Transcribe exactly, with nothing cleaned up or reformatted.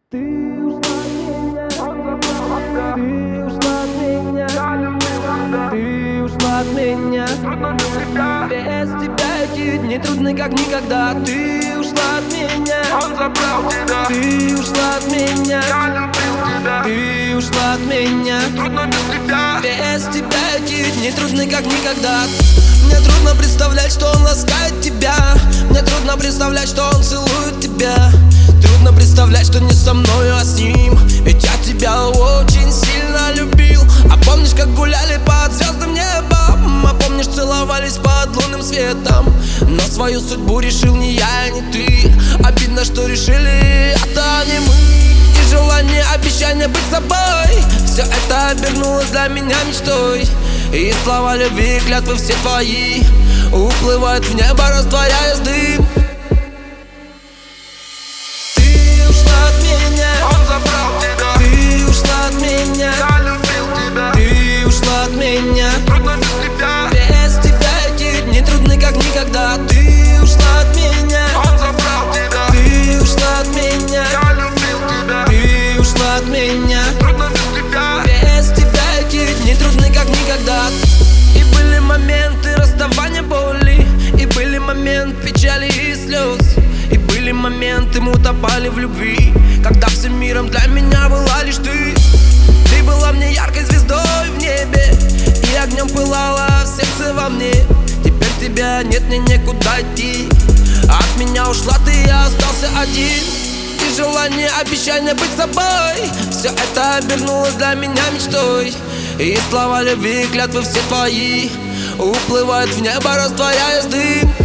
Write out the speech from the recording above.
Ты ушла от меня, ты ушла от меня, ты ушла от меня. Без тебя эти дни трудны как никогда. Ты ушла от меня, ты ушла от меня, ты ушла от меня. Без тебя эти дни трудны как никогда. Мне трудно представлять, что он ласкает тебя. Мне трудно представлять, что он целует тебя. Трудно представлять, что не со мною, а с ним. Ведь я тебя очень сильно любил. А помнишь, как гуляли под звездным небом? А помнишь, целовались под лунным светом? Но свою судьбу решил не я, не ты. Обидно, что решили это не мы. И желание, обещание быть собой, все это обернулось для меня мечтой. И слова любви, клятвы все твои уплывают в небо, растворяясь в дым. Ты ушла от меня, Он забрал тебя, ты ушла от меня, я любил тебя, ты ушла от меня. трудно без тебя. Без тебя эти дни трудны как никогда. Ты ушла от меня, Он забрал тебя, ты ушла от меня, я любил тебя, ты ушла от меня. трудно без тебя. Без тебя эти дни трудны как никогда. И были моменты расставания боли, и были моменты печали и слез, и были моменты мы утопали в любви, когда всем миром для меня была лишь ты. Ты была мне яркой звездой в небе, и огнем пылала в сердце во мне. Теперь тебя нет, мне некуда идти. От меня ушла ты, я остался один. И желание, обещание быть собой, все это обернулось для меня мечтой. И слова любви, клятвы все твои уплывают в небо, растворяясь в дым.